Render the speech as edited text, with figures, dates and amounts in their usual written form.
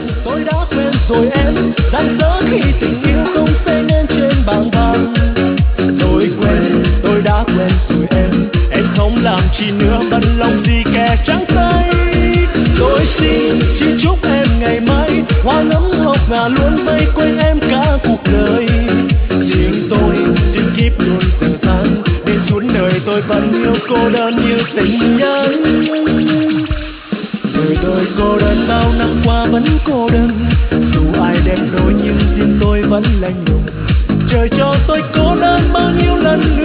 tôi đã quên rồi em, rạng rỡ khi tình yêu không xây nên trên bảng vàng. Tôi quên, tôi đã quên rồi em không làm chi nữa bận lòng gì kẻ trắng tay. Tôi xin chúc em ngày mai hoa nấm ngọc ngà luôn vây quanh em cả cuộc đời. Riêng tôi xin kiếp luôn giờ tháng để suốt đời tôi vẫn yêu cô đơn như tình nhân. Đời tôi cô đơn bao năm qua vẫn cô đơn, dù ai đẹp đôi nhưng riêng tôi vẫn lạnh lùng. Trời cho tôi cô đơn bao nhiêu lần